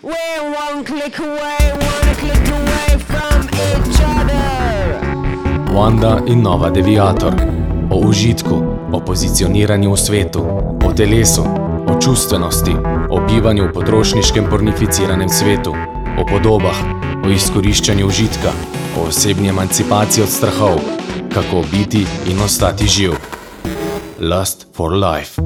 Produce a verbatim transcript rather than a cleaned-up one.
We're one click away, one click away from each other. Wanda in nova Deviator. O užitku, o pozicioniranju v svetu, o telesu, o čustvenosti, o bivanju v potrošniškem pornificiranem svetu, o podobah, o izkoriščanju užitka, o osebni emancipaciji od strahov, kako biti in ostati živ. Lust for life.